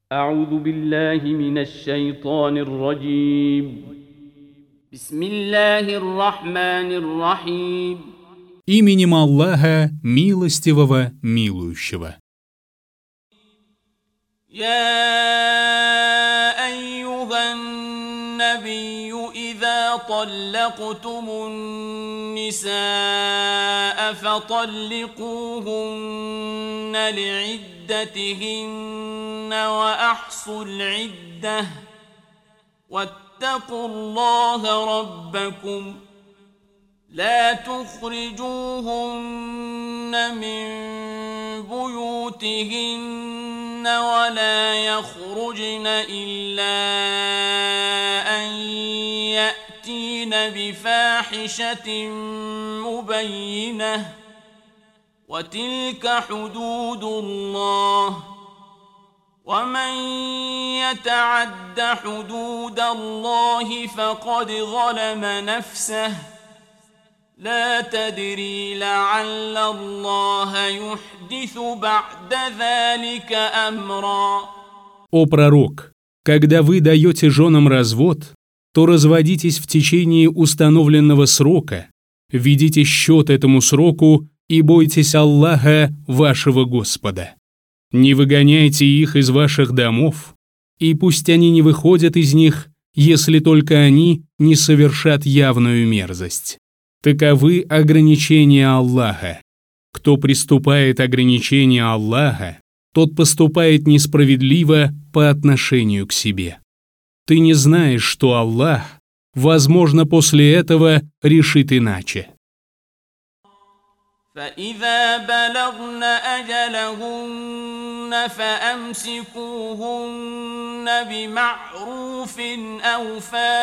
أعوذ بالله من الشيطان الرجيم بسم الله الرحمن الرحيم Именем Аллаха, милостивого, милующего. يا أيها النبي إذا طلقتم النساء فطلقوهن لعدتهن وأحصوا العدة واتقوا الله ربكم لا تخرجوهن من بيوتهن ولا يخرجن إلا أن يأتين بفاحشة مبينة وتلك حدود الله ومن يتعد حدود الله فقد ظلم نفسه لا تدري لعل الله يحدث بعد ذلك أمرا. О пророк, когда вы даете женам развод, то разводитесь в течение установленного срока, ведите счет этому сроку и бойтесь Аллаха, вашего Господа. Не выгоняйте их из ваших домов, и пусть они не выходят из них, если только они не совершат явную мерзость. Таковы ограничения Аллаха. Кто приступает ограничения Аллаха, тот поступает несправедливо по отношению к себе. Ты не знаешь, что Аллах, возможно, после этого решит иначе. فإذا بلغن أجلهن فأمسكوهن بمعروف أو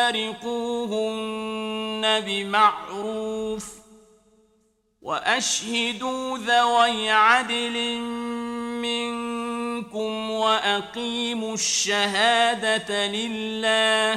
فارقوهن بمعروف وأشهدوا ذوي عدل منكم وأقيموا الشهادة لله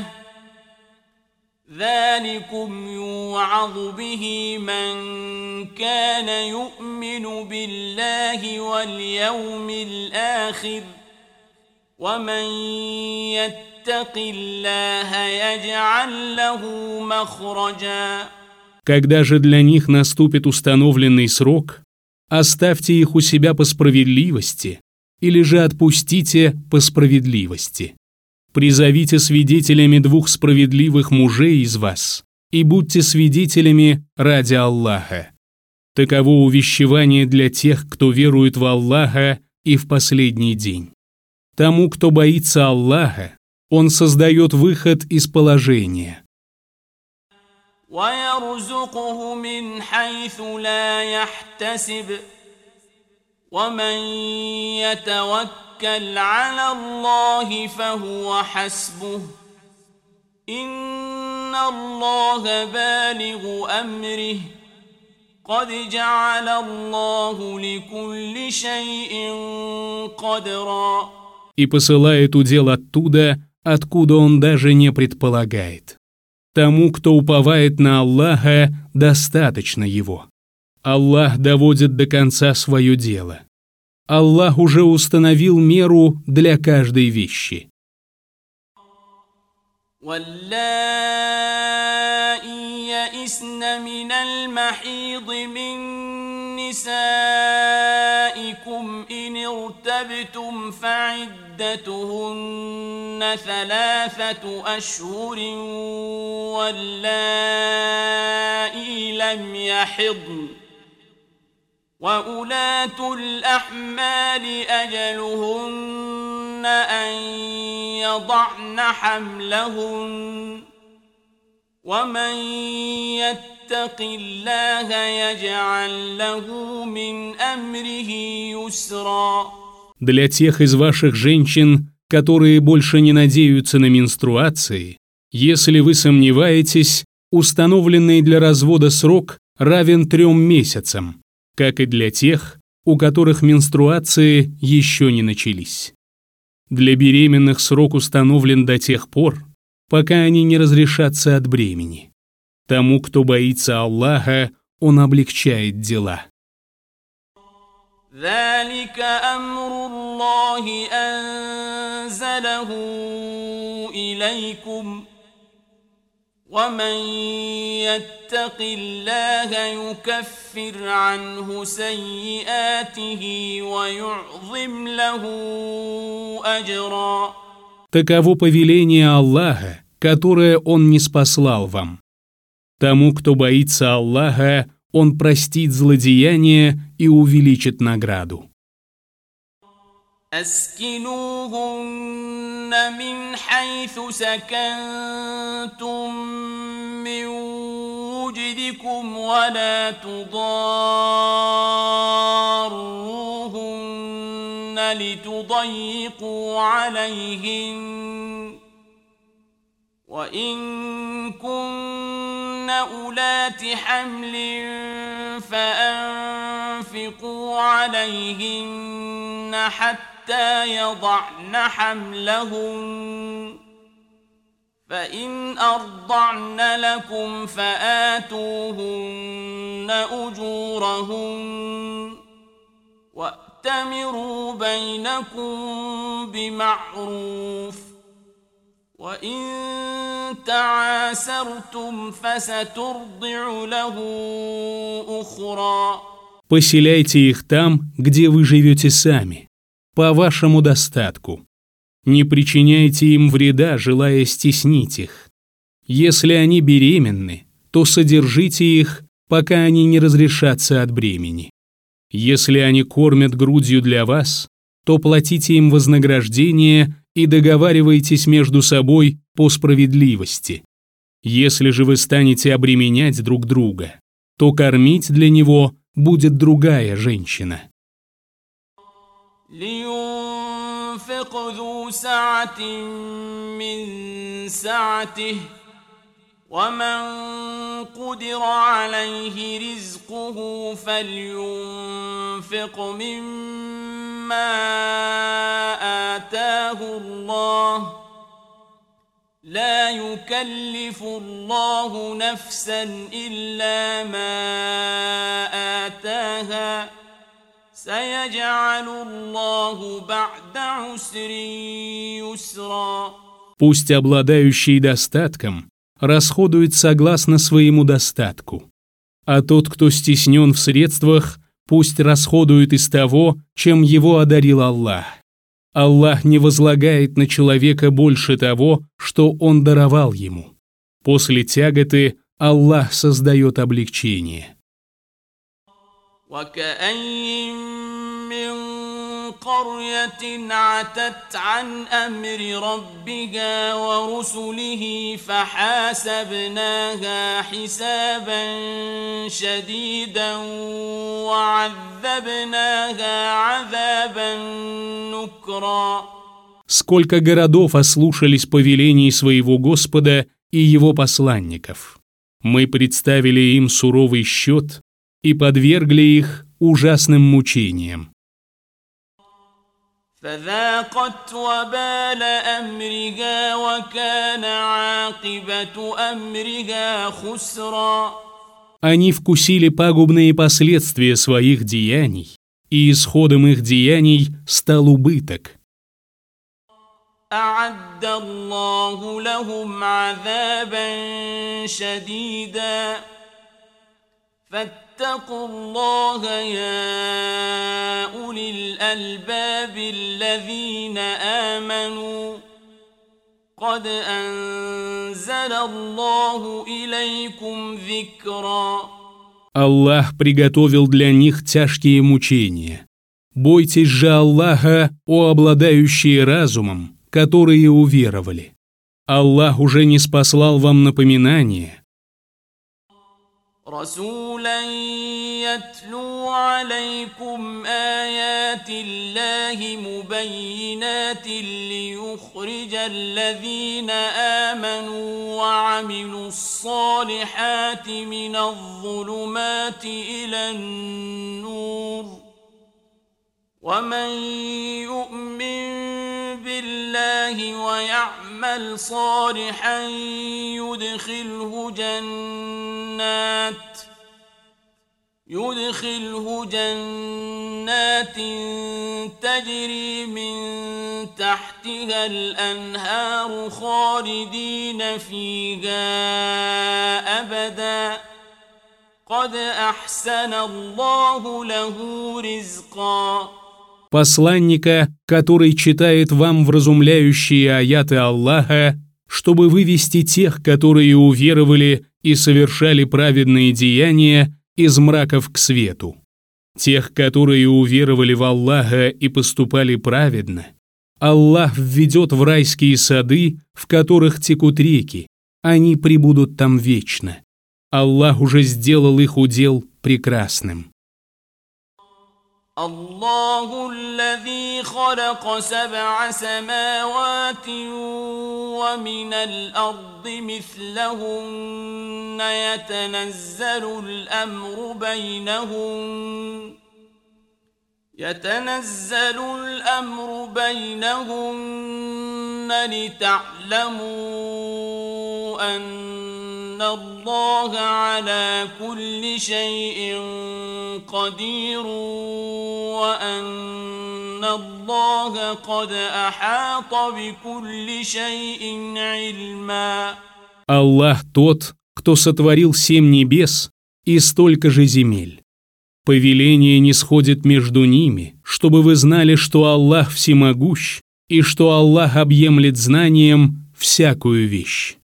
ذلكم يوعظ به من كان يؤمن بالله واليوم الآخر ومن يتق الله يجعل له مخرجا. Когда же для них наступит установленный срок, оставьте их у себя по справедливости или же отпустите по справедливости. Призовите свидетелями двух справедливых мужей из вас и будьте свидетелями ради Аллаха. Таково увещевание для тех, кто верует в Аллаха и в последний день. Тому, кто боится Аллаха, Он создает выход из положения. وَيَرْزُقْهُ مِنْ حَيْثُ لَا يَحْتَسِبُ وَمَنْ يَتَوَكَّلْ عَلَى اللَّهِ فَهُوَ حَسْبُهُ إِنَّ اللَّهَ بَالِغُ أَمْرِهِ قَدْ جَعَلَ اللَّهُ لِكُلِّ شَيْءٍ قَدْرًا. И посылает удел оттуда, откуда он даже не предполагает. Тому, кто уповает на Аллаха, достаточно его. Аллах доводит до конца свое дело. Аллах уже установил меру для каждой вещи. واللائي يئسن من المحيض من نسائكم إن ارتبتم فعدتهن 3 أشهر واللائي لم يحضن وأولاة الأحمال أجلهن أن يضعن حملهن ومن يتق الله يجعل له من أمره يسرا. Для тех из ваших женщин, которые больше не надеются на менструации, если вы сомневаетесь, установленный для развода срок равен 3 месяцам, как и для тех, у которых менструации еще не начались. Для беременных срок установлен до тех пор, пока они не разрешатся от бремени. Тому, кто боится Аллаха, Он облегчает дела. ذلك أمر الله أنزله أرسله إليكم ومن يتق الله يكفر عنه سيئاته ويعظم له أجرا. Таково повеление Аллаха, которое Он ниспослал вам. Тому, кто боится Аллаха, Он простит злодеяния и увеличит награду. أسكنوهن من حيث سكنتم من وجدكم ولا تضاروهن لتضيقوا عليهن وإن كن أولات حمل فأنفقوا عليهن حتى يضعن حملهن فإن أرضعن لكم فآتوهن أجورهن وأتمروا بينكم بمعروف وإن تعاسرتم فسترضع له أخرى. Поселяйте их там, где вы живете сами, по вашему достатку. Не причиняйте им вреда, желая стеснить их. Если они беременны, то содержите их, пока они не разрешатся от бремени. Если они кормят грудью для вас, то платите им вознаграждение и договаривайтесь между собой по справедливости. Если же вы станете обременять друг друга, то кормить для него будет другая женщина. لينفق ذو سعة من سعته ومن قدر عليه رزقه فلينفق مما آتاه الله لا يكلف الله نفسا إلا ما آتاها سيجعل الله بعد عسر يسرا. Пусть обладающий достатком расходует согласно своему достатку, а тот, кто стеснен в средствах, пусть расходует из того, чем его одарил Аллах. Аллах не возлагает на человека больше того, что Он даровал ему. После тяготы Аллах создает облегчение. وكأين من قرية عتت عن أمر ربها ورسله فحاسبناها حسابا شديدا وعذبناها عذابا نكرا. Сколько городов ослушались повелений своего Господа и Его посланников. Мы представили им суровый счет и подвергли их ужасным мучениям. فذاقت وبال أمرها وكان عاقبة أمرها خسرا. Они вкусили пагубные последствия своих деяний, и исходом их деяний стал убыток. أعد الله لهم عذابا شديدا فاتقوا الله يا أولي الألباب الذين آمنوا قد أنزل الله إليكم ذكرا. Аллах приготовил для них тяжкие мучения. Бойтесь же Аллаха, о обладающие разумом, которые уверовали. Аллах уже ниспослал вам напоминание. رسولا يتلو عليكم آيات الله مبينات ليخرج الذين آمنوا وعملوا الصالحات من الظلمات إلى النور ومن يؤمن بالله ويعمل صالحا يدخله جنات تجري من تحت تحتها الأنهار خالدين فيها أبدا قد أحسن الله له رزقا. Посланника, который читает вам вразумляющие аяты Аллаха, чтобы вывести тех, которые уверовали и совершали праведные деяния, из мраков к свету. Тех, которые уверовали в Аллаха и поступали праведно, Аллах введет в райские сады, в которых текут реки, они пребудут там вечно. Аллах уже сделал их удел прекрасным. الله الذي خلق 7 سماوات ومن الأرض مثلهن يتنزل الأمر بينهن لتعلموا أن الله على كل شيء قدير وأن الله قد أحاط بكل شيء علما. Аллах тот, кто сотворил 7 небес и столько же земель. Повеление нисходит между ними, чтобы вы знали, что Аллах всемогущ и что Аллах объемлет знанием всякую вещь.